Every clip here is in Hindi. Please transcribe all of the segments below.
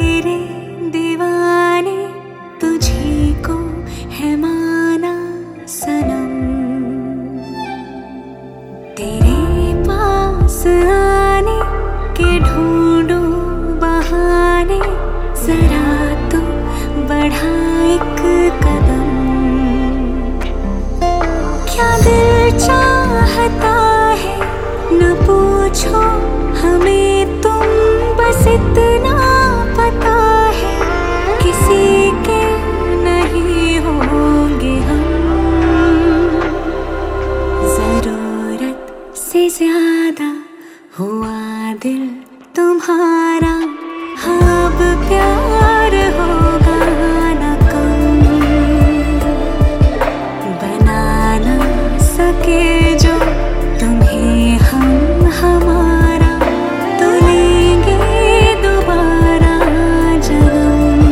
तेरे दीवाने, तुझी को है माना सनम। तेरे पास आने के ढूंढूं बहाने, जरा तो बढ़ा एक कदम। क्या दिल चाहता है न पूछो हमें तुम, बस इतना पता है किसी के नहीं होंगे हम। जरूरत से ज्यादा हुआ दिल तुम्हारा, अब प्यार होगा न कम। बना ना सके जो तुम्हें हम हमारा, तो लेंगे दोबारा जन्म,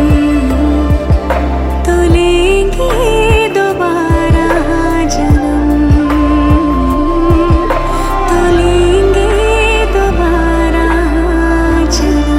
तो लेंगे दोबारा जन्म, तो लेंगे दोबारा जन्म।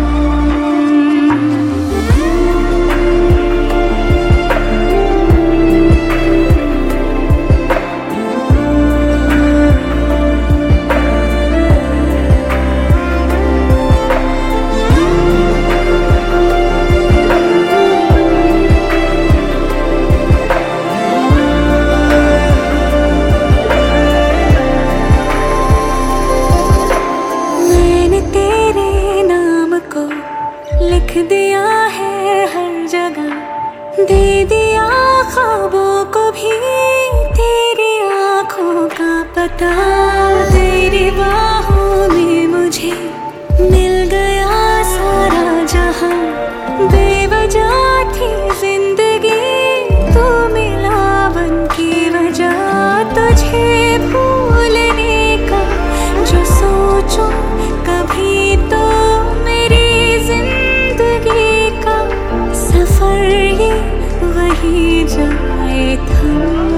लिख दिया है हर जगह, दे दिया ख्वाबों को भी तेरी आँखों का पता। तेरी बाहों में मुझे मिल गया सारा जहां, बेवजह थी जिंदगी तू मिला बन की वजह। तुझे भूलने का जो सोचो कभी तो मेरी जिंदगी का सफर ही वही जाए थम।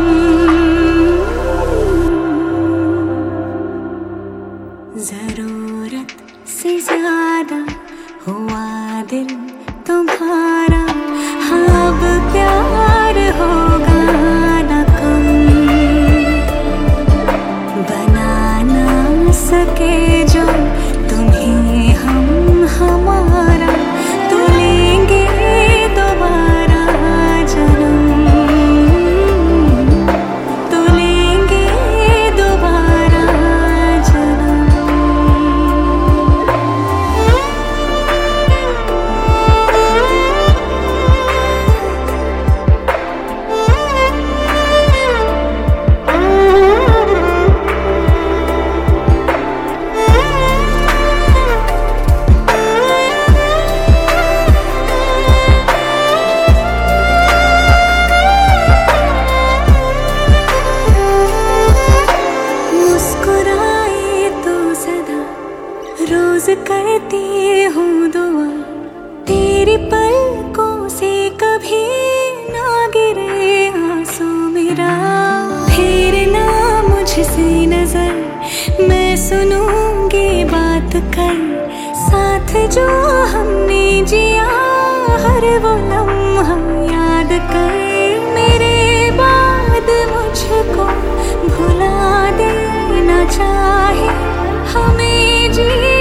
जरूरत से ज्यादा हुआ दिल तुम्हारा, अब प्यार होगा न कम। बना ना सके जो तुम्हें हम हमारा, तो लेंगे दोबारा जन्म, तो लेंगे दोबारा जन्म। रोज करती हूँ दुआ तेरी पलकों से कभी ना गिरे आंसू मेरा। फेरना मुझसे नजर, मैं सुनूंगी बात कर, साथ जो हमने जिया हर वो लम्हा याद कर। मेरे बाद मुझको भुला देना चाहे हमें जी